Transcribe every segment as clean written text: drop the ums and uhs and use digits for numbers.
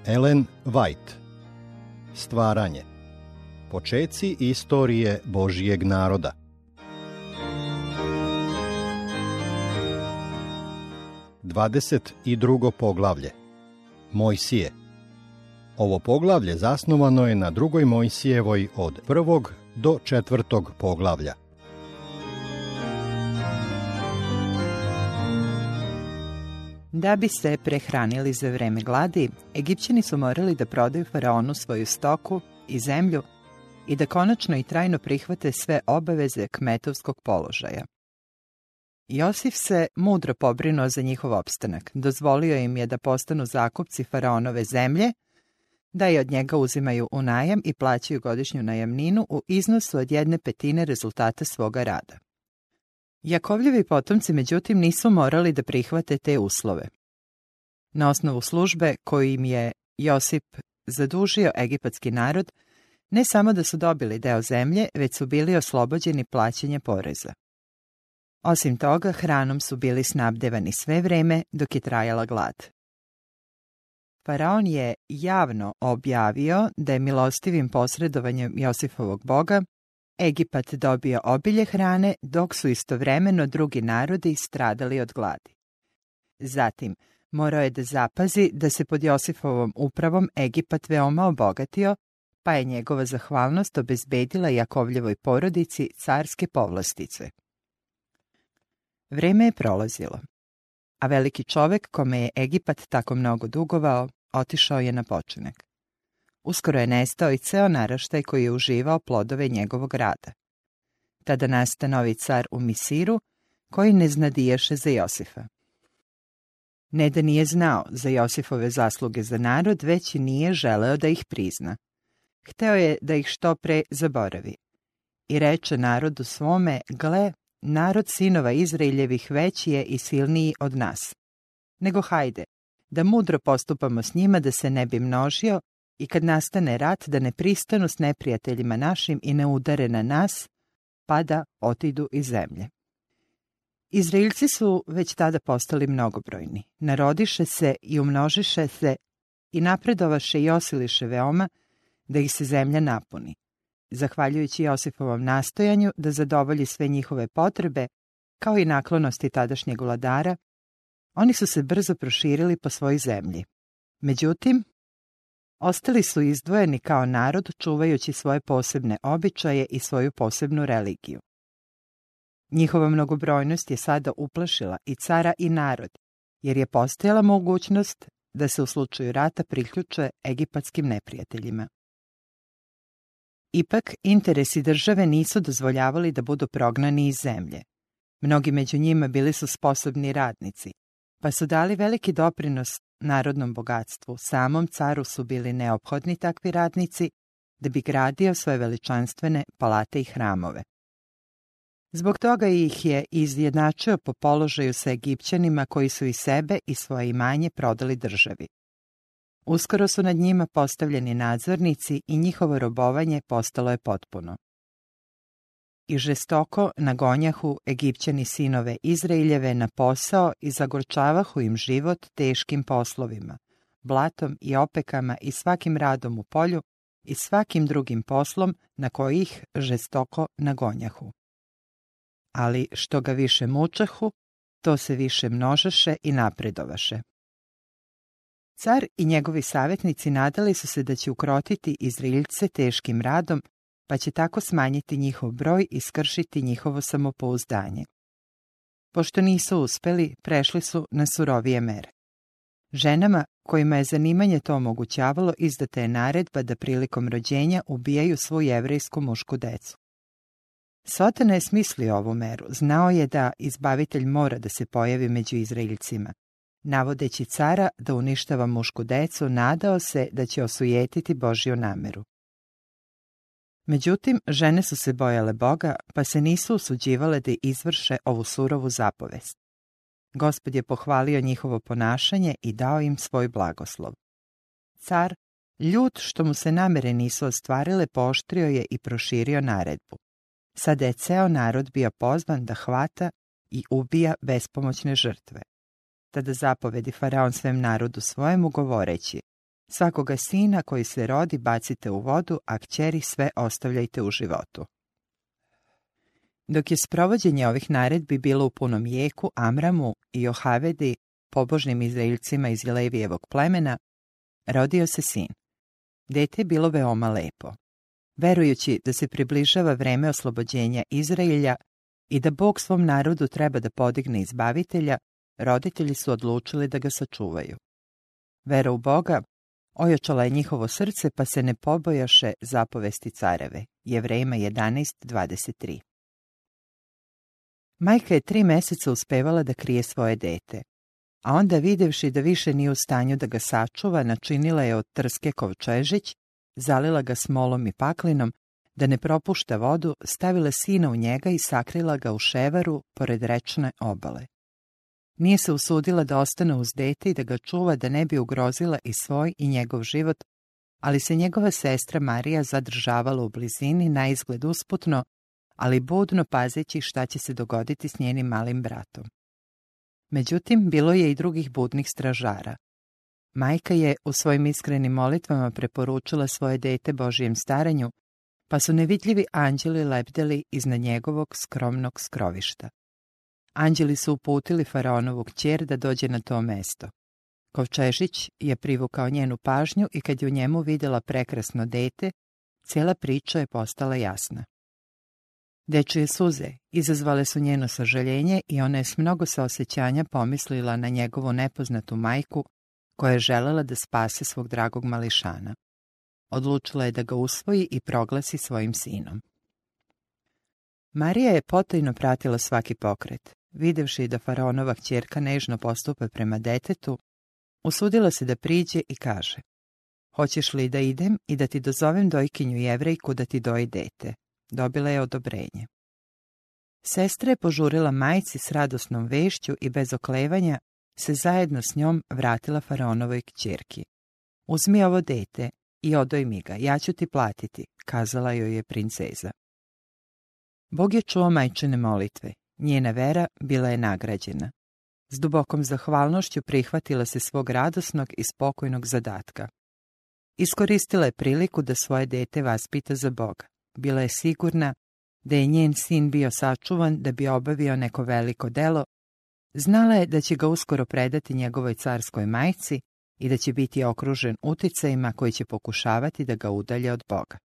Ellen White. Stvaranje. Počeci istorije Božjeg naroda. Dvadeset i drugo poglavlje. Mojsije. Ovo poglavlje zasnovano je na drugoj Mojsijevoj od 1. do 4. poglavlja. Da bi se prehranili za vreme gladi, Egipćani su morali da prodaju faraonu svoju stoku i zemlju i da konačno i trajno prihvate sve obaveze kmetovskog položaja. Josif se mudro pobrinuo za njihov opstanak. Dozvolio im je da postanu zakupci faraonove zemlje, da je od njega uzimaju u najam i plaćaju godišnju najamninu u iznosu od 1/5 rezultata svoga rada. Jakovljevi potomci, međutim, nisu morali da prihvate te uslove. Na osnovu službe koju im je Josip zadužio egipatski narod, ne samo da su dobili deo zemlje, već su bili oslobođeni plaćanja poreza. Osim toga, hranom su bili snabdevani sve vreme dok je trajala glad. Faraon je javno objavio da je milostivim posredovanjem Josifovog boga Egipat dobio obilje hrane, dok su istovremeno drugi narodi stradali od gladi. Zatim, morao je da zapazi da se pod Josifovom upravom Egipat veoma obogatio, pa je njegova zahvalnost obezbedila Jakovljevoj porodici carske povlastice. Vreme je prolazilo, a veliki čovek kome je Egipat tako mnogo dugovao, otišao je na počinak. Uskoro je nestao i ceo naraštaj koji je uživao plodove njegovog rada. Tada nasta novi car u Misiru, koji ne znadiješe za Josifa. Ne da nije znao za Josifove zasluge za narod, već i nije želeo da ih prizna. Hteo je da ih što pre zaboravi. I reče narodu svome: gle, narod sinova Izraeljevih veći je i silniji od nas. Nego hajde, da mudro postupamo s njima, da se ne bi množio, i kad nastane rat, da ne pristanu s neprijateljima našim i ne udare na nas, pa da otidu iz zemlje. Izraeljci su već tada postali mnogobrojni. Narodiše se i umnožiše se i napredovaše i osiliše veoma, da ih se zemlja napuni. Zahvaljujući Josifovom nastojanju da zadovolji sve njihove potrebe, kao i naklonosti tadašnjeg vladara, oni su se brzo proširili po svojoj zemlji. Međutim, ostali su izdvojeni kao narod, čuvajući svoje posebne običaje i svoju posebnu religiju. Njihova mnogobrojnost je sada uplašila i cara i narod, jer je postojala mogućnost da se u slučaju rata priključe egipatskim neprijateljima. Ipak, interesi države nisu dozvoljavali da budu prognani iz zemlje. Mnogi među njima bili su sposobni radnici, pa su dali veliki doprinos narodnom bogatstvu. Samom caru su bili neophodni takvi radnici da bi gradio svoje veličanstvene palate i hramove. Zbog toga ih je izjednačio po položaju sa Egipćanima koji su i sebe i svoje imanje prodali državi. Uskoro su nad njima postavljeni nadzornici i njihovo robovanje postalo je potpuno. I žestoko nagonjahu Egipćani sinove Izraeljeve na posao i zagorčavahu im život teškim poslovima, blatom i opekama i svakim radom u polju i svakim drugim poslom na koji ih žestoko nagonjahu. Ali što ga više mučahu, to se više množaše i napredovaše. Car i njegovi savjetnici nadali su se da će ukrotiti Izraeljce teškim radom, pa će tako smanjiti njihov broj i skršiti njihovo samopouzdanje. Pošto nisu uspeli, prešli su na surovije mere. Ženama, kojima je zanimanje to omogućavalo, izdata je naredba da prilikom rođenja ubijaju svu jevrejsku mušku decu. Sotona je smislio ovu meru, znao je da izbavitelj mora da se pojavi među Izraeljcima. Navodeći cara da uništava mušku decu, nadao se da će osujetiti Božju nameru. Međutim, žene su se bojale Boga, pa se nisu usuđivale da izvrše ovu surovu zapovest. Gospod je pohvalio njihovo ponašanje i dao im svoj blagoslov. Car, ljut što mu se namere nisu ostvarile, pooštrio je i proširio naredbu. Sada je ceo narod bio pozvan da hvata i ubija bespomoćne žrtve. Tada zapovedi faraon svem narodu svojemu govoreći: Svakoga sina koji se rodi bacite u vodu, a kćeri sve ostavljajte u životu. Dok je sprovođenje ovih naredbi bilo u punom jeku, Amramu i Johavedi, pobožnim Izraeljcima iz Levijevog plemena, rodio se sin. Dete je bilo veoma lepo. Verujući da se približava vreme oslobođenja Izraelja i da Bog svom narodu treba da podigne izbavitelja, roditelji su odlučili da ga sačuvaju. Vera u Boga ojačala je njihovo srce, pa se ne pobojaše zapovesti careve. Jevrejima 11:23. Majka je 3 meseca uspevala da krije svoje dete, a onda videvši da više nije u stanju da ga sačuva, načinila je od trske kovčežić, zalila ga smolom i paklinom, da ne propušta vodu, stavila sina u njega i sakrila ga u ševaru pored rečne obale. Nije se usudila da ostane uz dete i da ga čuva da ne bi ugrozila i svoj i njegov život, ali se njegova sestra Marija zadržavala u blizini, naizgled usputno, ali budno pazeći šta će se dogoditi s njenim malim bratom. Međutim, bilo je i drugih budnih stražara. Majka je u svojim iskrenim molitvama preporučila svoje dete Božijem staranju, pa su nevidljivi anđeli lebdeli iznad njegovog skromnog skrovišta. Anđeli su uputili faraonovu kćer da dođe na to mesto. Kovčežić je privukao njenu pažnju i kad je u njemu vidjela prekrasno dete, cijela priča je postala jasna. Dečije suze izazvale su njeno sažaljenje i ona je s mnogo saosećanja pomislila na njegovu nepoznatu majku, koja je želela da spase svog dragog mališana. Odlučila je da ga usvoji i proglasi svojim sinom. Marija je potajno pratila svaki pokret. Videvši da faraonova kćerka nežno postupa prema detetu, usudila se da priđe i kaže: "Hoćeš li da idem i da ti dozovem dojkinju Jevrejku da ti doji dete?" Dobila je odobrenje. Sestra je požurila majci s radosnom vešću i bez oklevanja se zajedno s njom vratila faraonovoj kćerki. "Uzmi ovo dete i odoj mi ga, ja ću ti platiti," kazala joj je princeza. Bog je čuo majčine molitve. Njena vera bila je nagrađena. S dubokom zahvalnošću prihvatila se svog radosnog i spokojnog zadatka. Iskoristila je priliku da svoje dete vaspita za Boga. Bila je sigurna da je njen sin bio sačuvan da bi obavio neko veliko delo. Znala je da će ga uskoro predati njegovoj carskoj majci i da će biti okružen uticajima koji će pokušavati da ga udalje od Boga.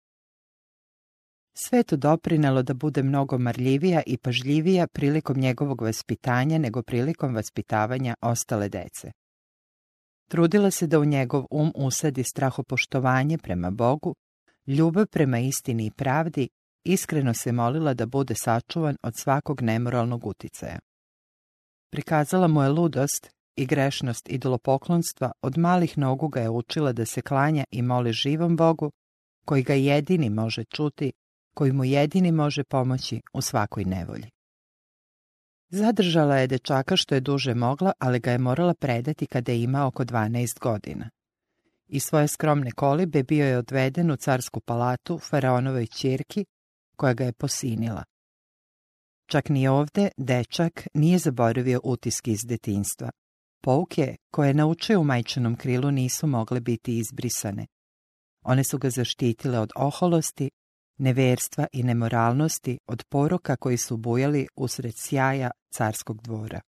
Sve je to doprinelo da bude mnogo marljivija i pažljivija prilikom njegovog vaspitanja nego prilikom vaspitavanja ostale dece. Trudila se da u njegov usadi strahopoštovanje prema Bogu, ljubav prema istini i pravdi, iskreno se molila da bude sačuvan od svakog nemoralnog uticaja. Prikazala mu je ludost i grešnost idolopoklonstva, od malih nogu ga je učila da se klanja i moli živom Bogu, koji ga jedini može čuti, koji mu jedini može pomoći u svakoj nevolji. Zadržala je dečaka što je duže mogla, ali ga je morala predati kada je imao oko 12 godina. Iz svoje skromne kolibe bio je odveden u carsku palatu faraonovoj ćerki, koja ga je posinila. Čak ni ovde dečak nije zaboravio utiske iz detinjstva. Pouke koje je naučio u majčinom krilu nisu mogle biti izbrisane. One su ga zaštitile od oholosti, neverstva i nemoralnosti, od poroka koji su bujali usred sjaja carskog dvora.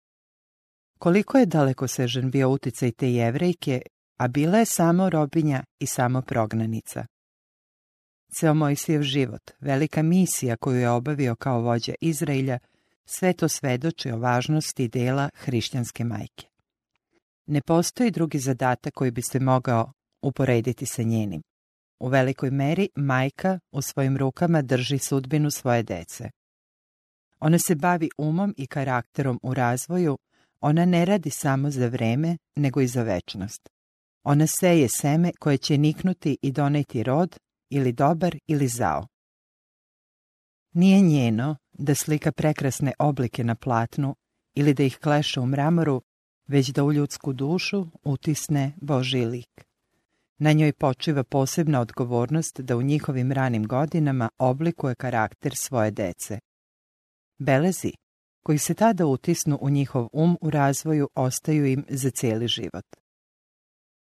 Koliko je dalekosežan bio uticaj te Jevrejke, a bila je samo robinja i samo prognanica. Ceo Mojsijev život, velika misija koju je obavio kao vođa Izraelja, sve to svedoči o važnosti dela hrišćanske majke. Ne postoji drugi zadatak koji bi se mogao uporediti sa njenim. U velikoj meri majka u svojim rukama drži sudbinu svoje dece. Ona se bavi umom i karakterom u razvoju, ona ne radi samo za vreme, nego i za večnost. Ona seje seme koje će niknuti i doneti rod, ili dobar ili zao. Nije njeno da slika prekrasne oblike na platnu ili da ih kleše u mramoru, već da u ljudsku dušu utisne Božji lik. Na njoj počiva posebna odgovornost da u njihovim ranim godinama oblikuje karakter svoje dece. Belezi, koji se tada utisnu u njihov u razvoju, ostaju im za cijeli život.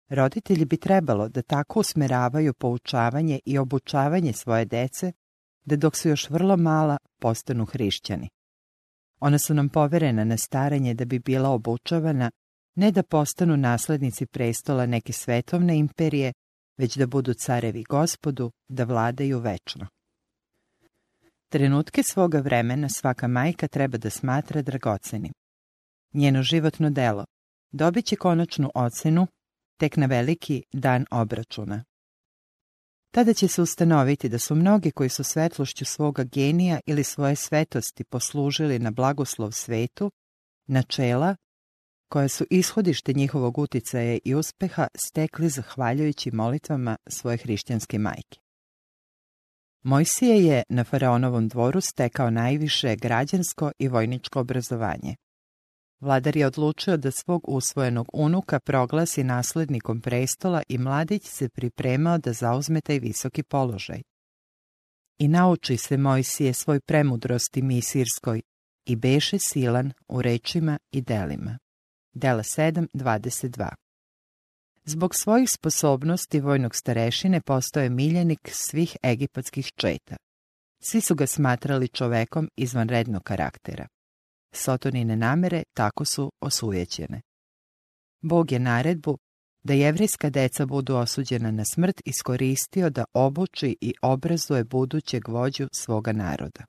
Roditelji bi trebalo da tako usmeravaju poučavanje i obučavanje svoje dece, da dok su još vrlo mala postanu hrišćani. Ona su nam poverena na staranje da bi bila obučavana, ne da postanu naslednici prestola neke svetovne imperije, već da budu carevi Gospodu, da vladaju večno. Trenutke svoga vremena svaka majka treba da smatra dragocenim. Njeno životno delo dobit će konačnu ocenu tek na veliki dan obračuna. Tada će se ustanoviti da su mnogi koji su svetlošću svoga genija ili svoje svetosti poslužili na blagoslov svetu, načela koja su ishodište njihovog uticaja i uspeha stekli zahvaljujući molitvama svoje hrišćanske majke. Mojsije je na faraonovom dvoru stekao najviše građansko i vojničko obrazovanje. Vladar je odlučio da svog usvojenog unuka proglasi naslednikom prestola i mladić se pripremao da zauzme taj visoki položaj. I nauči se Mojsije svoj premudrosti misirskoj i beše silan u rečima i delima. Dela 7:22. Zbog svojih sposobnosti vojnog starešine postao je miljenik svih egipatskih četa. Svi su ga smatrali čovekom izvanrednog karaktera. Sotonine namere tako su osujećene. Bog je naredbu da jevrejska deca budu osuđena na smrt iskoristio da obuči i obrazuje budućeg vođu svoga naroda.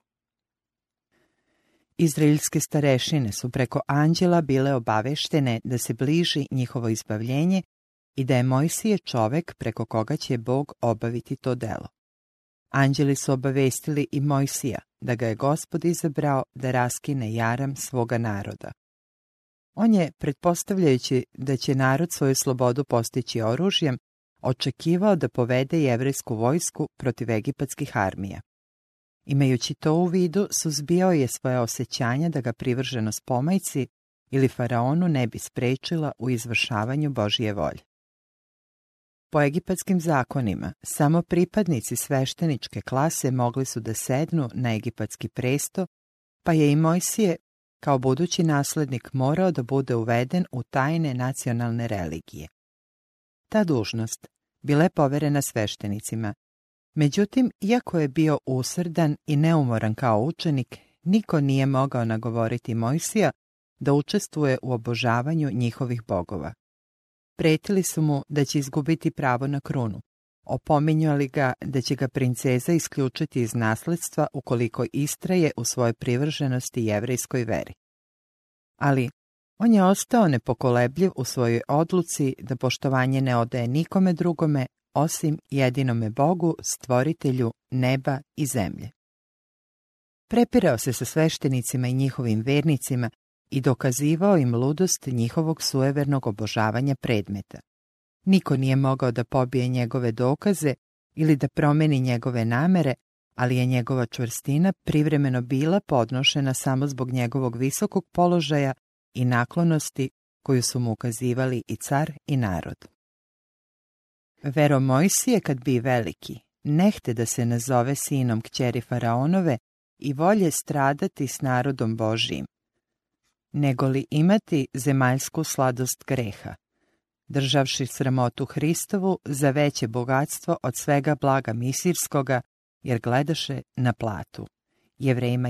Izraelske starešine su preko anđela bile obaveštene da se bliži njihovo izbavljenje i da je Mojsije čovek preko koga će Bog obaviti to delo. Anđeli su obavestili i Mojsija da ga je Gospod izabrao da raskine jaram svoga naroda. On je, pretpostavljajući da će narod svoju slobodu postići oružjem, očekivao da povede jevrejsku vojsku protiv egipatskih armija. Imajući to u vidu, suzbijao je svoje osjećanja da ga privrženost pomajci ili faraonu ne bi sprečila u izvršavanju Božije volje. Po egipatskim zakonima, samo pripadnici svešteničke klase mogli su da sednu na egipatski presto, pa je i Mojsije, kao budući naslednik, morao da bude uveden u tajne nacionalne religije. Ta dužnost bila je poverena sveštenicima. Međutim, iako je bio usrdan i neumoran kao učenik, niko nije mogao nagovoriti Mojsija da učestvuje u obožavanju njihovih bogova. Pretili su mu da će izgubiti pravo na krunu. Opominjali ga da će ga princeza isključiti iz nasledstva ukoliko istraje u svojoj privrženosti jevrejskoj veri. Ali on je ostao nepokolebljiv u svojoj odluci da poštovanje ne odaje nikome drugome osim jedinome Bogu, stvoritelju neba i zemlje. Prepirao se sa sveštenicima i njihovim vernicima i dokazivao im ludost njihovog sujevernog obožavanja predmeta. Niko nije mogao da pobije njegove dokaze ili da promeni njegove namere, ali je njegova čvrstina privremeno bila podnošena samo zbog njegovog visokog položaja i naklonosti koju su mu ukazivali i car i narod. Vero Mojsije, kad bi veliki, nehte da se nazove sinom kćeri faraonove i volje stradati s narodom Božijim, nego li imati zemaljsku sladost greha, državši sramotu Hristovu za veće bogatstvo od svega blaga misirskoga, jer gledaše na platu. Jevrejima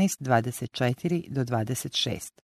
11:24-26.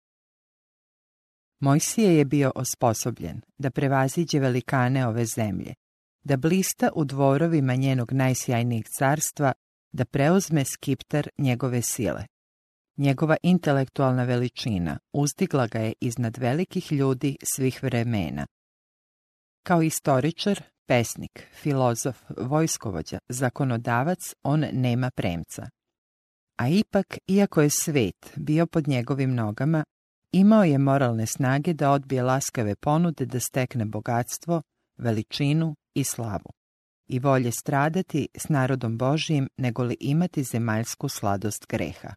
Mojsije je bio osposobljen da prevaziđe velikane ove zemlje, da blista u dvorovima njenog najsjajnijeg carstva, da preuzme skiptar njegove sile. Njegova intelektualna veličina uzdigla ga je iznad velikih ljudi svih vremena. Kao istoričar, pesnik, filozof, vojskovođa, zakonodavac, on nema premca. A ipak, iako je svet bio pod njegovim nogama, imao je moralne snage da odbije laskave ponude da stekne bogatstvo, veličinu i slavu. I volje stradati s narodom Božijim nego li imati zemaljsku sladost greha.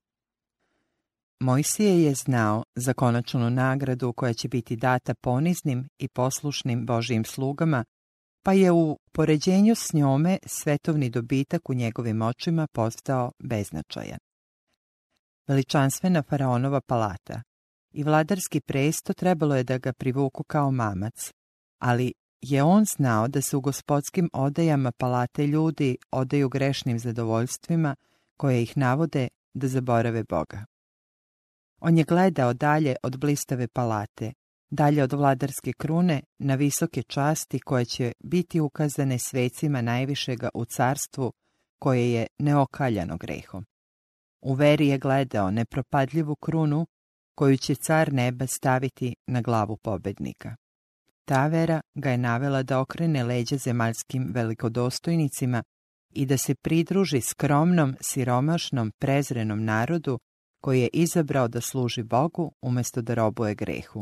Mojsije je znao za konačnu nagradu koja će biti data poniznim i poslušnim Božijim slugama, pa je u poređenju s njome svetovni dobitak u njegovim očima postao beznačajan. Veličanstvena faraonova palata i vladarski presto trebalo je da ga privuku kao mamac, ali je on znao da se u gospodskim odajama palate ljudi odaju grešnim zadovoljstvima koje ih navode da zaborave Boga. On je gledao dalje od blistave palate, dalje od vladarske krune na visoke časti koje će biti ukazane svecima najvišega u carstvu koje je neokaljano grehom. U veri je gledao nepropadljivu krunu koju će car neba staviti na glavu pobednika. Ta vera ga je navela da okrene leđa zemaljskim velikodostojnicima i da se pridruži skromnom, siromašnom, prezrenom narodu koji je izabrao da služi Bogu umjesto da robuje grehu.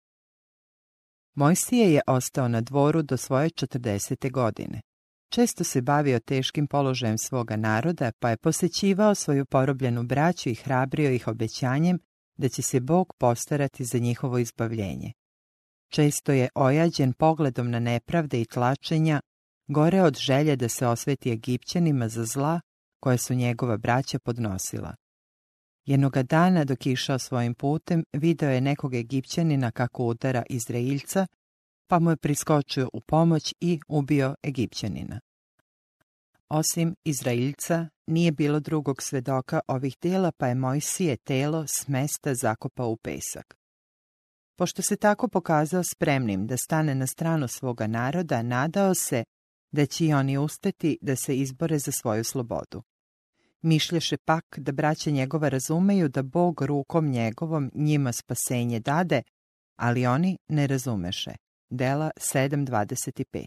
Mojsije je ostao na dvoru do svoje 40. godine. Često se bavio teškim položajem svoga naroda, pa je posećivao svoju porobljenu braću i hrabrio ih obećanjem da će se Bog postarati za njihovo izbavljenje. Često je ojađen pogledom na nepravde i tlačenja, gore od želje da se osveti Egipćanima za zla koje su njegova braća podnosila. Jednoga dana dok je išao svojim putem, video je nekog Egipćanina kako udara Izraeljca, pa mu je priskočio u pomoć i ubio Egipćanina. Osim Izraeljca, nije bilo drugog svedoka ovih djela, pa je Mojsije telo s mesta zakopao u pesak. Pošto se tako pokazao spremnim da stane na stranu svoga naroda, nadao se da će i oni ustati da se izbore za svoju slobodu. Mišlješe pak da braća njegova razumeju da Bog rukom njegovom njima spasenje dade, ali oni ne razumeše. Dela 7.25.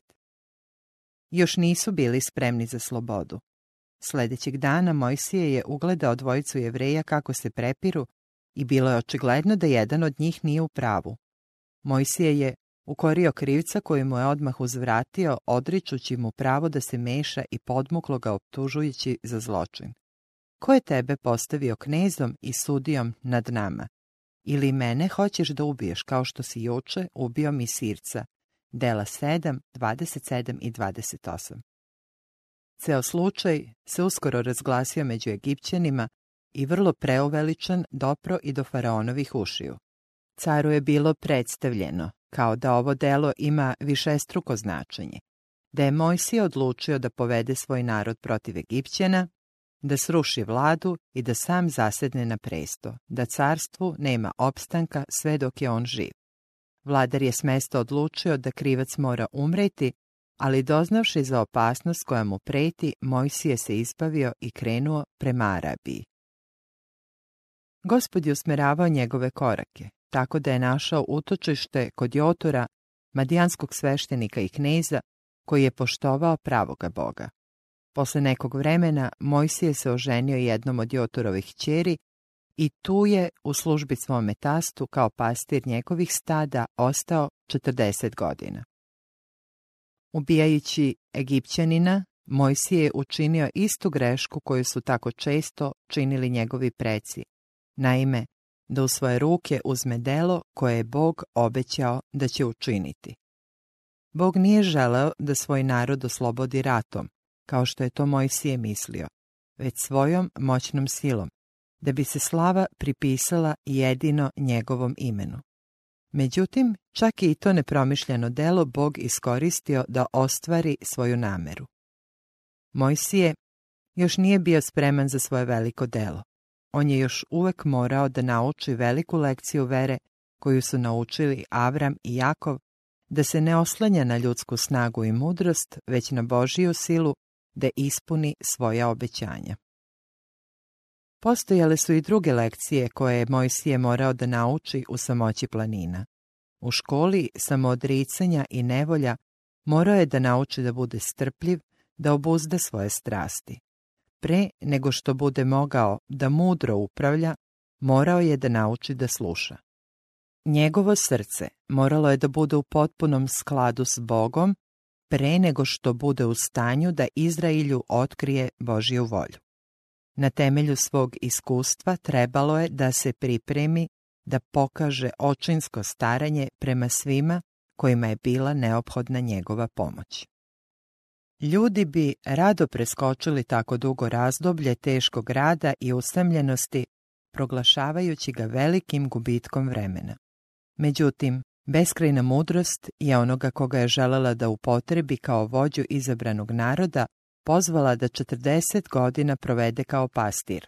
Još nisu bili spremni za slobodu. Sljedećeg dana Mojsije je ugledao dvojicu Jevreja kako se prepiru i bilo je očigledno da jedan od njih nije u pravu. Mojsije je ukorio krivca koji mu je odmah uzvratio, odričući mu pravo da se meša i podmuklo ga optužujući za zločin. Ko je tebe postavio knezom i sudijom nad nama? Ili mene hoćeš da ubiješ kao što si juče ubio Misirca? Dela 7, 27 i 28. Ceo slučaj se uskoro razglasio među Egipćanima i vrlo preuveličan dopro i do faraonovih ušiju. Caru je bilo predstavljeno kao da ovo delo ima višestruko značenje, da je Mojsije odlučio da povede svoj narod protiv Egipćana, da sruši vladu i da sam zasedne na presto, da carstvu nema opstanka sve dok je on živ. Vladar je s mesta odlučio da krivac mora umreti, ali doznavši za opasnost koja mu preti, Mojsije se izbavio i krenuo prema Arabiji. Gospod je usmeravao njegove korake, tako da je našao utočište kod Jotora, madijanskog sveštenika i kneza, koji je poštovao pravoga Boga. Posle nekog vremena Mojsije se oženio jednom od Jotorovih kćeri i tu je u službi svome tastu kao pastir njegovih stada ostao 40 godina. Ubijajući Egipćanina, Mojsije je učinio istu grešku koju su tako često činili njegovi preci. Naime, da u svoje ruke uzme delo koje je Bog obećao da će učiniti. Bog nije želeo da svoj narod oslobodi ratom, kao što je to Mojsije mislio, već svojom moćnom silom, da bi se slava pripisala jedino njegovom imenu. Međutim, čak i to nepromišljeno delo Bog iskoristio da ostvari svoju nameru. Mojsije još nije bio spreman za svoje veliko delo. On je još uvek morao da nauči veliku lekciju vere koju su naučili Avram i Jakov, da se ne oslanja na ljudsku snagu i mudrost, već na Božiju silu da ispuni svoja obećanja. Postojale su i druge lekcije koje je Mojsije morao da nauči u samoći planina. U školi samoodricanja i nevolja morao je da nauči da bude strpljiv, da obuzda svoje strasti. Pre nego što bude mogao da mudro upravlja, morao je da nauči da sluša. Njegovo srce moralo je da bude u potpunom skladu s Bogom pre nego što bude u stanju da Izraelju otkrije Božju volju. Na temelju svog iskustva trebalo je da se pripremi da pokaže očinsko staranje prema svima kojima je bila neophodna njegova pomoć. Ljudi bi rado preskočili tako dugo razdoblje teškog rada i usamljenosti, proglašavajući ga velikim gubitkom vremena. Međutim, Beskrajna mudrost je onoga koga je želela da upotrebi kao vođu izabranog naroda, pozvala da 40 godina provede kao pastir.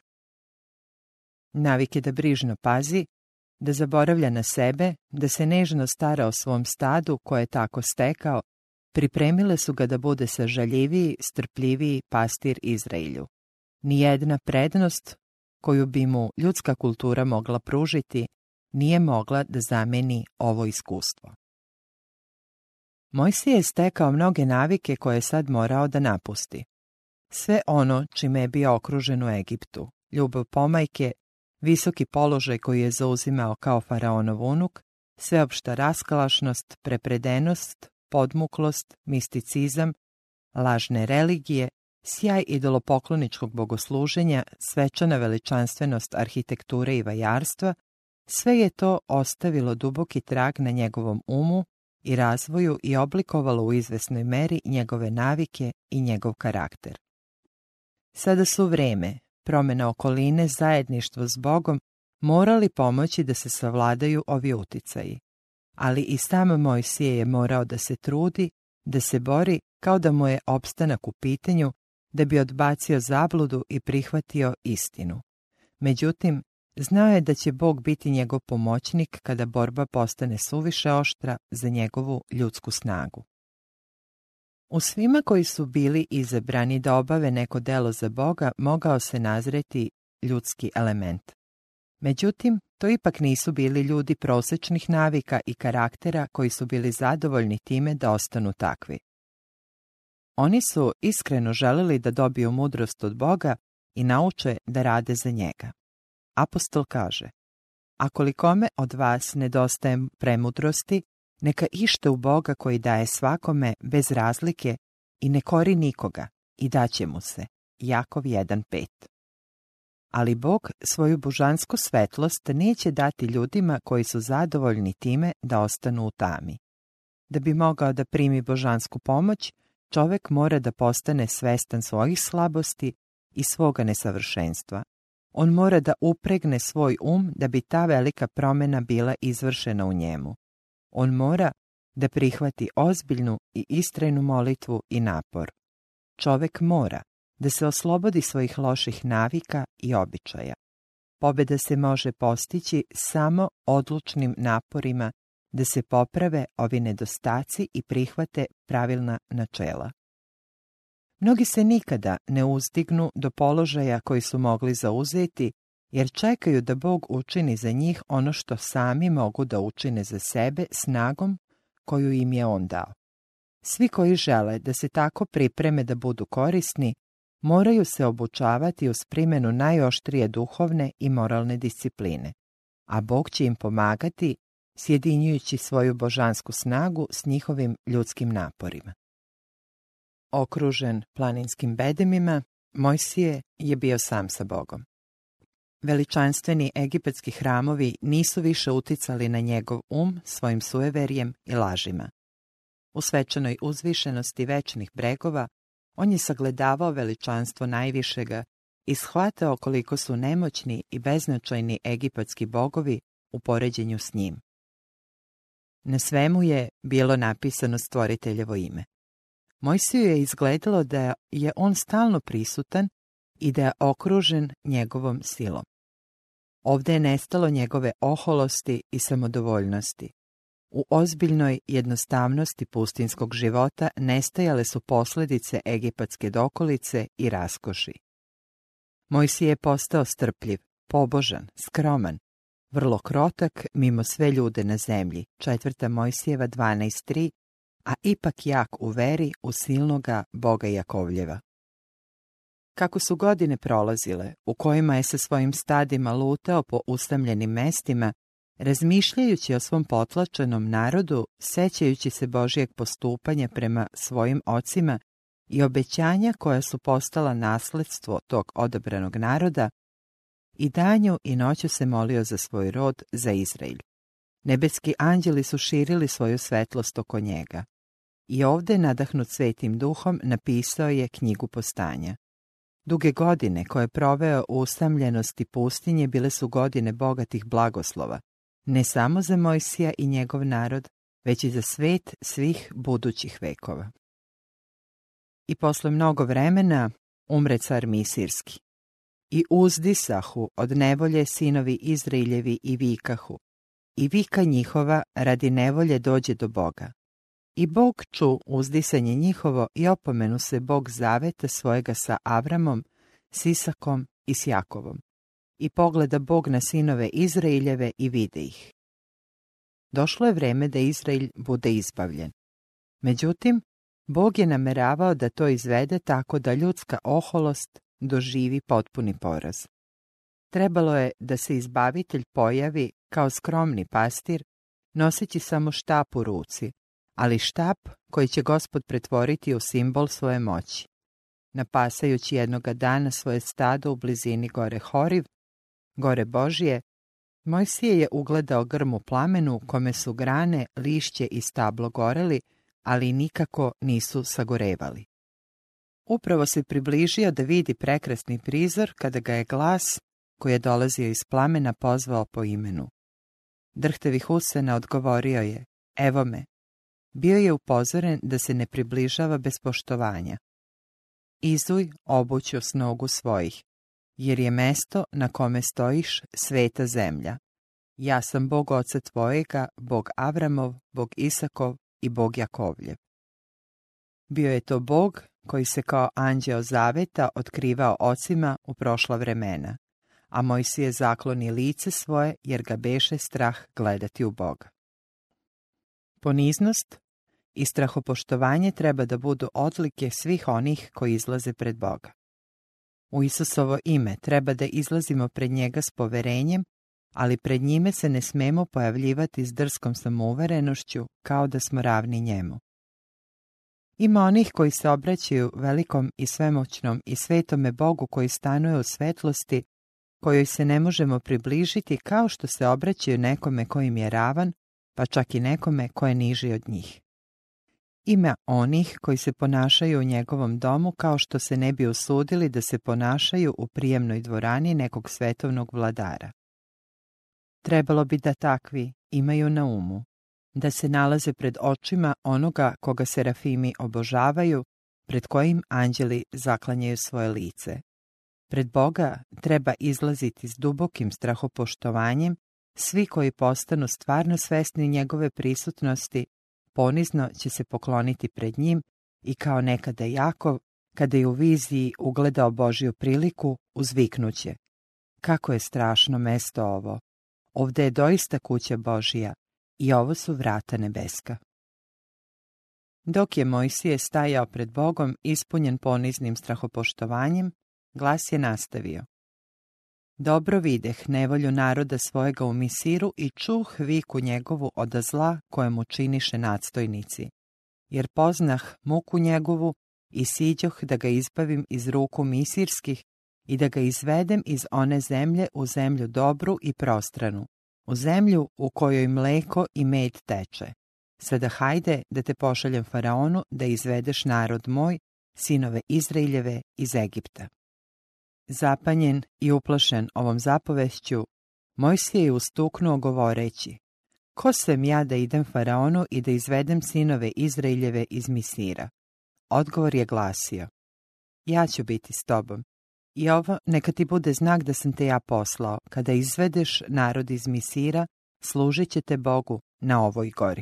Navike da brižno pazi, da zaboravlja na sebe, da se nežno stara o svom stadu koje je tako stekao, pripremile su ga da bude sažaljiviji, strpljiviji pastir Izraelju. Nijedna prednost koju bi mu ljudska kultura mogla pružiti nije mogla da zameni ovo iskustvo. Mojsije je stekao mnoge navike koje je sad morao da napusti. Sve ono čime je bio okružen u Egiptu, ljubav pomajke, visoki položaj koji je zauzimao kao faraonov unuk, sveopšta raskalašnost, prepredenost, podmuklost, misticizam, lažne religije, sjaj idolopokloničkog bogosluženja, svečana veličanstvenost arhitekture i vajarstva, sve je to ostavilo duboki trag na njegovom umu i razvoju i oblikovalo u izvesnoj meri njegove navike i njegov karakter. Sada su vreme, promjena okoline, zajedništvo s Bogom morali pomoći da se savladaju ovi uticaji. Ali i sam Mojsije je morao da se trudi, da se bori kao da mu je opstanak u pitanju, da bi odbacio zabludu i prihvatio istinu. Međutim, znao je da će Bog biti njegov pomoćnik kada borba postane suviše oštra za njegovu ljudsku snagu. U svima koji su bili izabrani da obave neko delo za Boga mogao se nazreti ljudski element. Međutim, to ipak nisu bili ljudi prosečnih navika i karaktera koji su bili zadovoljni time da ostanu takvi. Oni su iskreno želeli da dobiju mudrost od Boga i nauče da rade za njega. Apostol kaže: "Ako kome od vas nedostaje premudrosti, neka ište u Boga koji daje svakome bez razlike i ne kori nikoga i daće mu se." Jakov 1:5. Ali Bog svoju božansku svetlost neće dati ljudima koji su zadovoljni time da ostanu u tami. Da bi mogao da primi božansku pomoć, čovek mora da postane svestan svojih slabosti i svoga nesavršenstva. On mora da upregne svoj da bi ta velika promjena bila izvršena u njemu. On mora da prihvati ozbiljnu i istrajnu molitvu i napor. Čovek mora da se oslobodi svojih loših navika i običaja. Pobjeda se može postići samo odlučnim naporima da se poprave ovi nedostaci i prihvate pravilna načela. Mnogi se nikada ne uzdignu do položaja koji su mogli zauzeti, jer čekaju da Bog učini za njih ono što sami mogu da učine za sebe snagom koju im je On dao. Svi koji žele da se tako pripreme da budu korisni, moraju se obučavati uz primjenu najoštrije duhovne i moralne discipline, a Bog će im pomagati sjedinjujući svoju božansku snagu s njihovim ljudskim naporima. Okružen planinskim bedemima, Mojsije je bio sam sa Bogom. Veličanstveni egipatski hramovi nisu više uticali na njegov svojim sueverjem i lažima. U svečanoj uzvišenosti večnih bregova, on je sagledavao veličanstvo najvišega i shvatao koliko su nemoćni i beznačajni egipatski bogovi u poređenju s njim. Na svemu je bilo napisano Stvoriteljevo ime. Mojsiju je izgledalo da je on stalno prisutan i da je okružen njegovom silom. Ovdje je nestalo njegove oholosti i samodovoljnosti. U ozbiljnoj jednostavnosti pustinskog života nestajale su posljedice egipatske dokolice i raskoši. Mojsije je postao strpljiv, pobožan, skroman, vrlo krotak mimo sve ljude na zemlji, 4. Mojsijeva 12:3, a ipak jak u veri u silnoga Boga Jakovljeva. Kako su godine prolazile, u kojima je sa svojim stadima lutao po usamljenim mestima, razmišljajući o svom potlačenom narodu, sećajući se Božijeg postupanja prema svojim ocima i obećanja koja su postala nasledstvo tog odabranog naroda, i danju i noću se molio za svoj rod, za Izrael. Nebeski anđeli su širili svoju svetlost oko njega. I ovdje, nadahnut Svetim Duhom, napisao je knjigu postanja. Duge godine koje je proveo u usamljenosti pustinje bile su godine bogatih blagoslova, ne samo za Mojsija i njegov narod, već i za svet svih budućih vekova. I posle mnogo vremena umre car Misirski. I uzdisahu od nevolje sinovi Izrailjevi i vikahu. I vika njihova radi nevolje dođe do Boga. I Bog ču uzdisanje njihovo i opomenu se Bog zaveta svojega sa Avramom, s Isakom i s Jakovom. I pogleda Bog na sinove Izraeljeve i vide ih. Došlo je vreme da Izrael bude izbavljen. Međutim, Bog je nameravao da to izvede tako da ljudska oholost doživi potpuni poraz. Trebalo je da se izbavitelj pojavi kao skromni pastir, noseći samo štap u ruci, ali štap koji će Gospod pretvoriti u simbol svoje moći. Napasajući jednoga dana svoje stado u blizini gore Horiv, gore Božije, Mojsije je ugledao grm u plamenu u kome su grane, lišće i stablo goreli, ali nikako nisu sagorevali. Upravo se približio da vidi prekrasni prizor kada ga je glas, koji je dolazio iz plamena, pozvao po imenu. Drhtavih usana odgovorio je, evo me. Bio je upozoren da se ne približava bez poštovanja. Izuj obuću s nogu svojih, jer je mesto na kome stojiš sveta zemlja. Ja sam Bog oca tvojega, Bog Avramov, Bog Isakov i Bog Jakovljev. Bio je to Bog koji se kao anđeo zaveta otkrivao ocima u prošla vremena, a Mojsije zakloni lice svoje jer ga beše strah gledati u Boga. Poniznost i strahopoštovanje treba da budu odlike svih onih koji izlaze pred Boga. U Isusovo ime treba da izlazimo pred njega s poverenjem, ali pred njime se ne smemo pojavljivati s drskom samouverenošću kao da smo ravni njemu. Ima onih koji se obraćaju velikom i svemoćnom i svetome Bogu koji stanuje u svetlosti, kojoj se ne možemo približiti kao što se obraćaju nekome kojim je ravan, pa čak i nekome ko je niži od njih. Ima onih koji se ponašaju u njegovom domu kao što se ne bi usudili da se ponašaju u prijemnoj dvorani nekog svetovnog vladara. Trebalo bi da takvi imaju na umu, da se nalaze pred očima onoga koga serafimi obožavaju, pred kojim anđeli zaklanjaju svoje lice. Pred Boga treba izlaziti s dubokim strahopoštovanjem, svi koji postanu stvarno svesni njegove prisutnosti, ponizno će se pokloniti pred njim i kao nekada Jakov, kada je u viziji ugledao Božju priliku, uzviknuće. Kako je strašno mesto ovo! Ovde je doista kuća Božija i ovo su vrata nebeska. Dok je Mojsije stajao pred Bogom ispunjen poniznim strahopoštovanjem, glas je nastavio. Dobro videh nevolju naroda svojega u Misiru i čuh viku njegovu od zla kojemu činiše nadstojnici. Jer poznah muku njegovu i siđoh da ga izbavim iz ruku misirskih i da ga izvedem iz one zemlje u zemlju dobru i prostranu, u zemlju u kojoj mleko i med teče. Sada hajde da te pošaljem faraonu da izvedeš narod moj, sinove Izraeljeve iz Egipta. Zapanjen i uplašen ovom zapovešću, Mojsije je ustuknuo govoreći, ko sam ja da idem faraonu i da izvedem sinove Izraeljeve iz Misira? Odgovor je glasio, ja ću biti s tobom. I ovo neka ti bude znak da sam te ja poslao. Kada izvedeš narod iz Misira, služit će te Bogu na ovoj gori.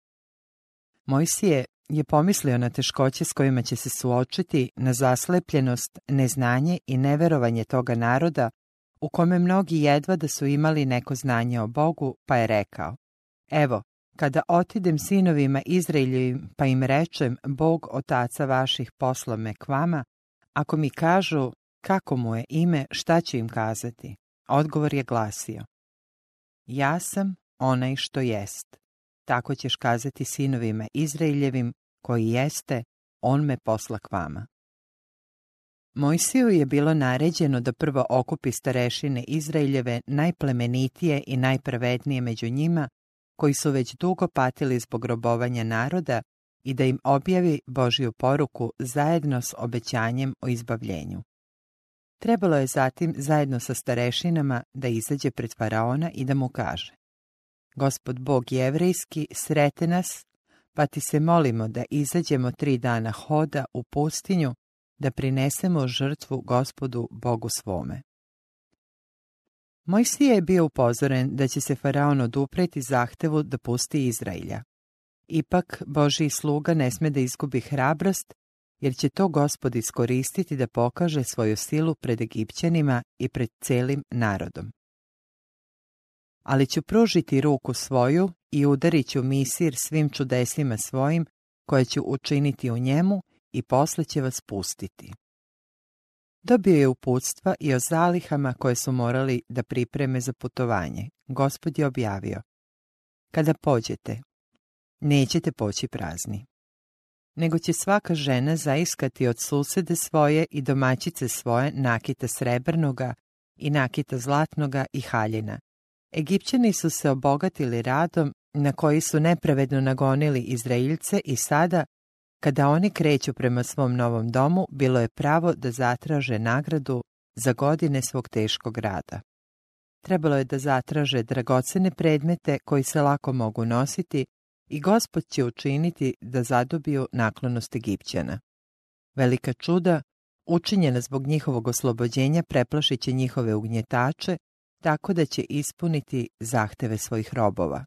Mojsije je pomislio na teškoće s kojima će se suočiti, na zaslepljenost, neznanje i neverovanje toga naroda, u kome mnogi jedva da su imali neko znanje o Bogu, pa je rekao, evo, kada otidem sinovima Izraeljevim, pa im rečem, Bog otaca vaših posla me k vama, ako mi kažu kako mu je ime, šta ću im kazati? Odgovor je glasio, ja sam onaj što jest. Tako ćeš kazati sinovima Izraeljevim, koji jeste, on me posla k vama. Mojsiju je bilo naređeno da prvo okupi starešine Izraeljeve, najplemenitije i najpravednije među njima, koji su već dugo patili zbog robovanja naroda, i da im objavi Božju poruku zajedno s obećanjem o izbavljenju. Trebalo je zatim zajedno sa starešinama da izađe pred faraona i da mu kaže, Gospod Bog jevrejski srete nas, pa ti se molimo da izađemo 3 dana hoda u pustinju, da prinesemo žrtvu Gospodu Bogu svome. Mojsije je bio upozoren da će se faraon odupreti zahtevu da pusti Izraelja. Ipak, Božji sluga ne sme da izgubi hrabrost, jer će to Gospod iskoristiti da pokaže svoju silu pred Egipćanima i pred celim narodom. Ali ću pružiti ruku svoju i udarit ću Misir svim čudesima svojim, koje ću učiniti u njemu, i posle će vas pustiti. Dobio je uputstva i o zalihama koje su morali da pripreme za putovanje. Gospod je objavio: kada pođete, nećete poći prazni, nego će svaka žena zaiskati od susede svoje i domaćice svoje nakita srebrnoga i nakita zlatnoga i haljina. Egipćani su se obogatili radom na koji su nepravedno nagonili Izraeljce i sada, kada oni kreću prema svom novom domu, bilo je pravo da zatraže nagradu za godine svog teškog rada. Trebalo je da zatraže dragocene predmete koji se lako mogu nositi i Gospod će učiniti da zadobiju naklonost Egipćana. Velika čuda, učinjena zbog njihovog oslobođenja, preplašit će njihove ugnjetače, tako da će ispuniti zahteve svojih robova.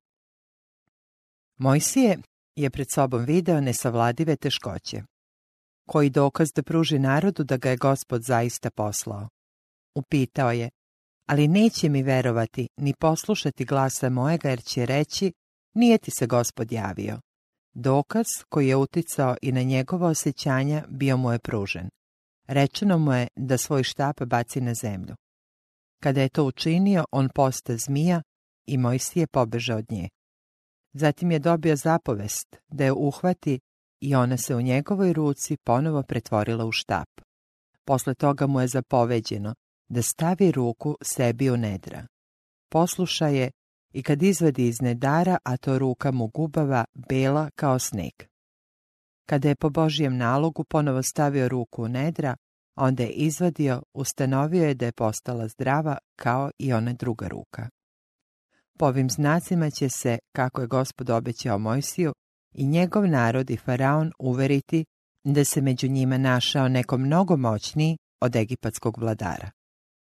Mojsije je pred sobom video nesavladive teškoće. Koji dokaz da pruži narodu da ga je Gospod zaista poslao? Upitao je: ali neće mi verovati ni poslušati glasa mojega, jer će reći: nije ti se Gospod javio. Dokaz koji je uticao i na njegova osjećanja bio mu je pružen. Rečeno mu je da svoj štap baci na zemlju. Kada je to učinio, on posta zmija i Mojsije pobeže od nje. Zatim je dobio zapovest da je uhvati i ona se u njegovoj ruci ponovo pretvorila u štap. Posle toga mu je zapoveđeno da stavi ruku sebi u nedra. Posluša je i kad izvadi iz nedara, a to ruka mu gubava, bela kao sneg. Kada je po Božjem nalogu ponovo stavio ruku u nedra, onda je izvadio, ustanovio je da je postala zdrava kao i ona druga ruka. Po ovim znacima će se, kako je Gospod obećao Mojsiju, i njegov narod i faraon uveriti da se među njima našao neko mnogo moćniji od egipatskog vladara.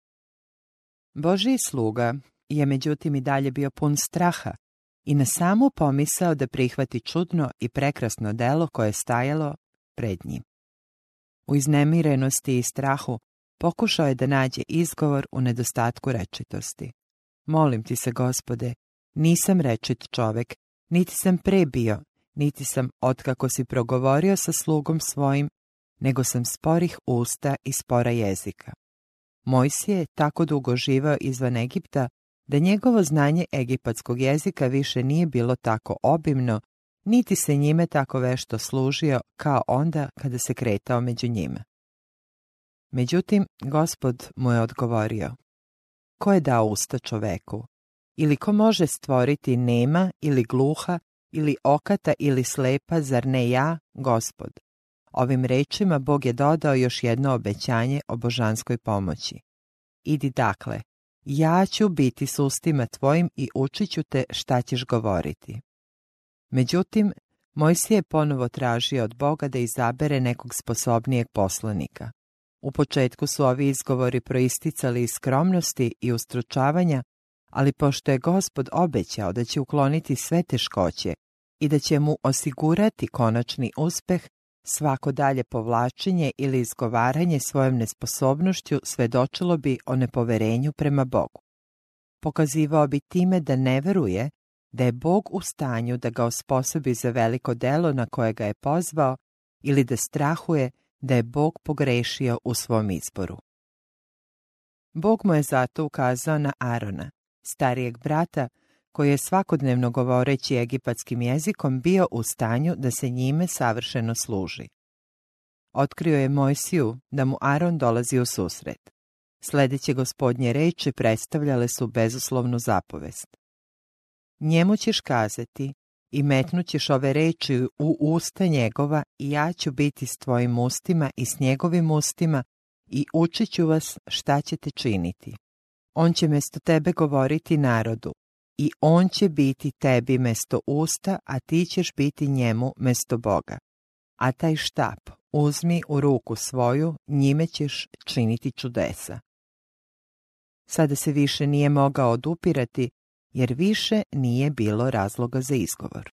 Božji sluga je međutim i dalje bio pun straha i na samu pomisao da prihvati čudno i prekrasno delo koje je stajalo pred njim. U iznemirenosti i strahu pokušao je da nađe izgovor u nedostatku rečitosti. Molim ti se, Gospode, nisam rečit čovek, niti sam pre bio, niti sam otkako si progovorio sa slugom svojim, nego sam sporih usta i spora jezika. Mojsije je tako dugo živao izvan Egipta da njegovo znanje egipatskog jezika više nije bilo tako obimno, niti se njime tako vešto služio kao onda kada se kretao među njima. Međutim, Gospod mu je odgovorio: ko je dao usta čoveku? Ili ko može stvoriti nema ili gluha ili okata ili slepa, zar ne ja, Gospod? Ovim rečima Bog je dodao još jedno obećanje o božanskoj pomoći. Idi dakle, ja ću biti s ustima tvojim i učit ću te šta ćeš govoriti. Međutim, Mojsije je ponovo tražio od Boga da izabere nekog sposobnijeg poslanika. U početku su ovi izgovori proisticali iz skromnosti i ustručavanja, ali pošto je Gospod obećao da će ukloniti sve teškoće i da će mu osigurati konačni uspeh, svako dalje povlačenje ili izgovaranje svojom nesposobnošću svedočilo bi o nepoverenju prema Bogu. Pokazivao bi time da ne veruje da je Bog u stanju da ga osposobi za veliko delo na koje ga je pozvao ili da strahuje da je Bog pogrešio u svom izboru. Bog mu je zato ukazao na Arona, starijeg brata, koji je svakodnevno govoreći egipatskim jezikom bio u stanju da se njime savršeno služi. Otkrio je Mojsiju da mu Aron dolazi u susret. Sledeće Gospodnje reči predstavljale su bezuslovnu zapovest. Njemu ćeš kazati i metnućeš ove reči u usta njegova i ja ću biti s tvojim ustima i s njegovim ustima i učit ću vas šta ćete činiti. On će mesto tebe govoriti narodu, i on će biti tebi mesto usta, a ti ćeš biti njemu mesto Boga. A taj štap uzmi u ruku svoju, njime ćeš činiti čudesa. Sada se više nije mogao odupirati, jer više nije bilo razloga za izgovor.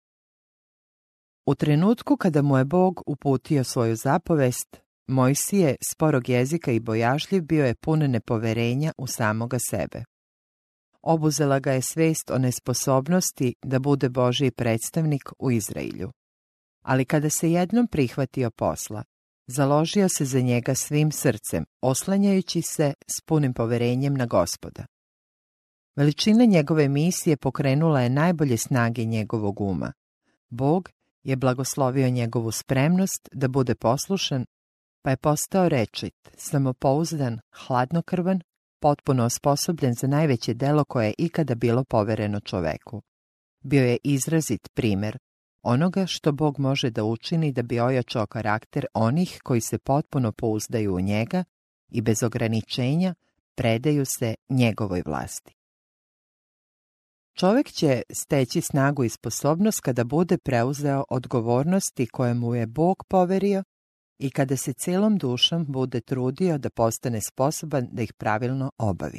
U trenutku kada mu je Bog uputio svoju zapovest, Mojsije, sporog jezika i bojažljiv, bio je pun nepoverenja u samoga sebe. Obuzela ga je svest o nesposobnosti da bude Božji predstavnik u Izraelju. Ali kada se jednom prihvatio posla, založio se za njega svim srcem, oslanjajući se s punim poverenjem na Gospoda. Veličina njegove misije pokrenula je najbolje snage njegovog uma. Bog je blagoslovio njegovu spremnost da bude poslušan, pa je postao rečit, samopouzdan, hladnokrvan, potpuno osposobljen za najveće delo koje je ikada bilo povereno čoveku. Bio je izrazit primjer onoga što Bog može da učini da bi ojačao karakter onih koji se potpuno pouzdaju u njega i bez ograničenja predaju se njegovoj vlasti. Čovjek će steći snagu i sposobnost kada bude preuzeo odgovornosti koje mu je Bog poverio i kada se celom dušom bude trudio da postane sposoban da ih pravilno obavi.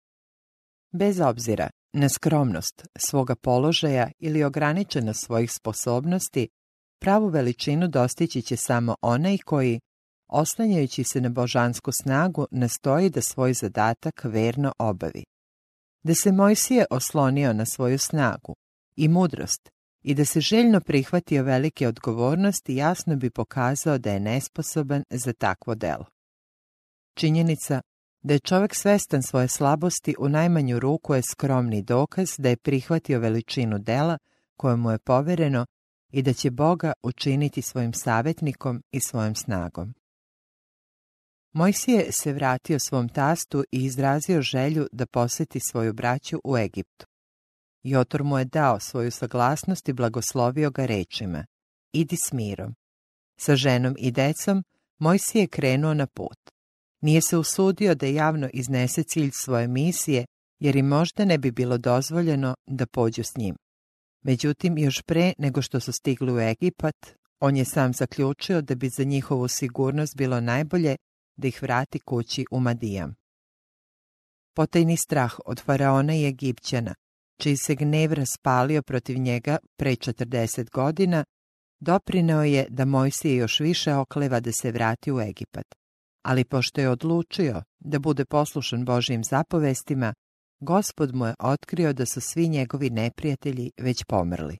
Bez obzira na skromnost svoga položaja ili ograničenost svojih sposobnosti, pravu veličinu dostići će samo onaj koji, oslanjajući se na božansku snagu, nastoji da svoj zadatak verno obavi. Da se Mojsije oslonio na svoju snagu i mudrost i da se željno prihvatio velike odgovornosti, jasno bi pokazao da je nesposoban za takvo delo. Činjenica da je čovjek svestan svoje slabosti u najmanju ruku je skromni dokaz da je prihvatio veličinu dela koje mu je povereno i da će Boga učiniti svojim savjetnikom i svojom snagom. Mojsije se vratio svom tastu i izrazio želju da posjeti svoju braću u Egiptu. Jotor mu je dao svoju saglasnost i blagoslovio ga rečima: idi s mirom. Sa ženom i decom Mojsije je krenuo na put. Nije se usudio da javno iznese cilj svoje misije, jer im možda ne bi bilo dozvoljeno da pođu s njim. Međutim, još pre nego što su stigli u Egipat, on je sam zaključio da bi za njihovu sigurnost bilo najbolje da ih vrati kući u Madijam. Potajni strah od faraona i Egipćana, čiji se gnev raspalio protiv njega pre 40 godina, doprineo je da Mojsije još više okleva da se vrati u Egipat. Ali pošto je odlučio da bude poslušan Božjim zapovestima, Gospod mu je otkrio da su svi njegovi neprijatelji već pomrli.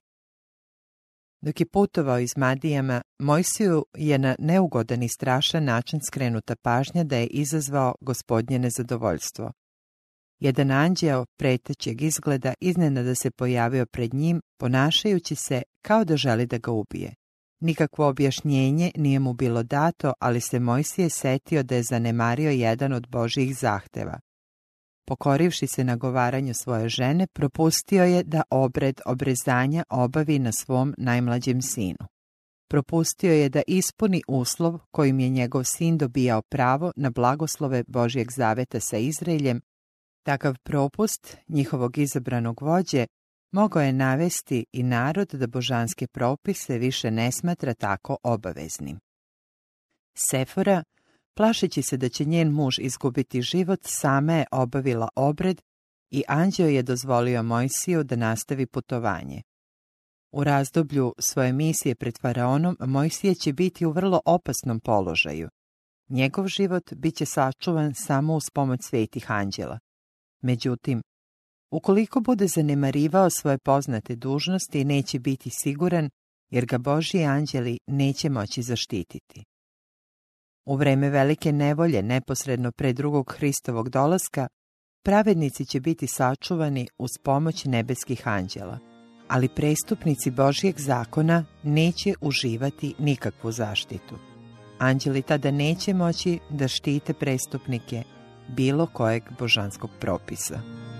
Dok je putovao iz Madijama, Mojsiju je na neugodan i strašan način skrenuta pažnja da je izazvao Gospodnje nezadovoljstvo. Jedan anđeo pretećeg izgleda iznenada se pojavio pred njim, ponašajući se kao da želi da ga ubije. Nikakvo objašnjenje nije mu bilo dato, ali se Mojsije setio da je zanemario jedan od Božjih zahteva. Pokorivši se nagovaranju svoje žene, propustio je da obred obrezanja obavi na svom najmlađem sinu. Propustio je da ispuni uslov kojim je njegov sin dobijao pravo na blagoslove Božjeg zaveta sa Izraeljem. Takav propust njihovog izabranog vođe mogao je navesti i narod da božanske propise više ne smatra tako obaveznim. Sefora, plašeći se da će njen muž izgubiti život, sama je obavila obred i anđeo je dozvolio Mojsiju da nastavi putovanje. U razdoblju svoje misije pred faraonom, Mojsije će biti u vrlo opasnom položaju. Njegov život bit će sačuvan samo uz pomoć svetih anđela. Međutim, ukoliko bude zanemarivao svoje poznate dužnosti, neće biti siguran, jer ga Božji anđeli neće moći zaštititi. U vreme velike nevolje, neposredno pre drugog Hristovog dolaska, pravednici će biti sačuvani uz pomoć nebeskih anđela, ali prestupnici Božjeg zakona neće uživati nikakvu zaštitu. Anđeli tada neće moći da štite prestupnike bilo kojeg božanskog propisa.